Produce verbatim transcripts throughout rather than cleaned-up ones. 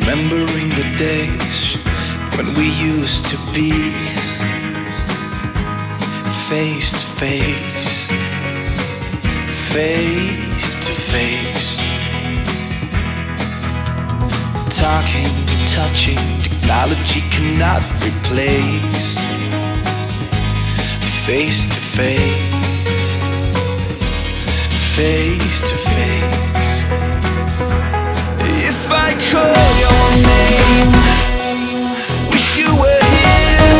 Remembering the days when we used to be face to face, face to face, talking, touching, technology cannot replace. Face to face, face to face. If I call your name, wish you were here.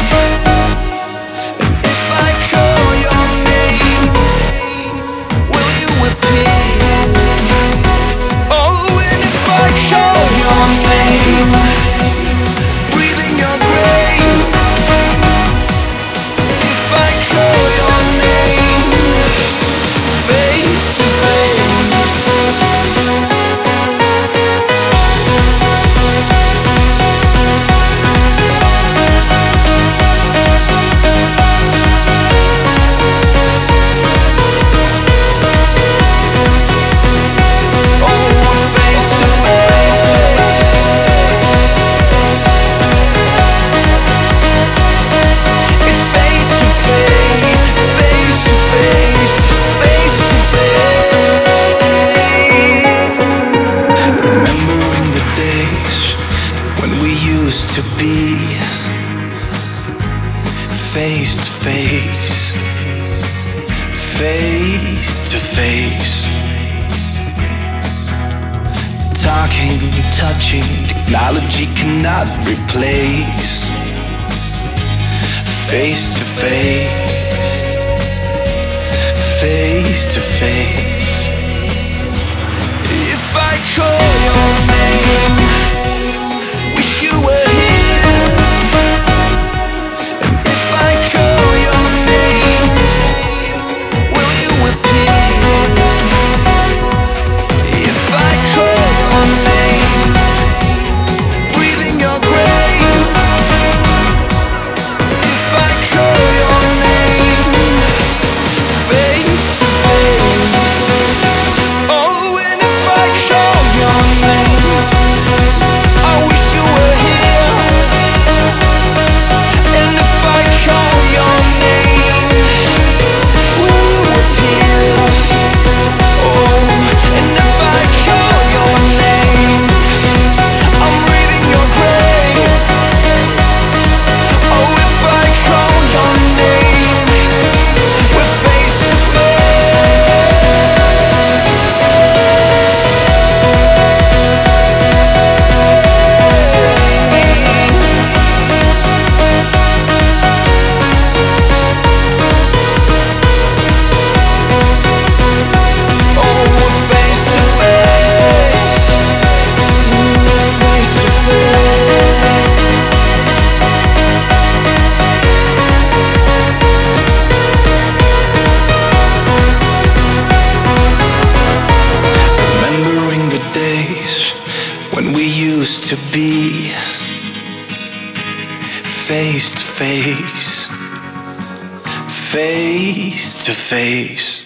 And if I call your name, will you appear? Oh, and if I call your name, breathing your grace. If I call your name, face to face. To be face to face, face to face, talking, touching, technology cannot replace. Face to face, face to face. If I call your name, wish you were. When we used to be face to face, face to face.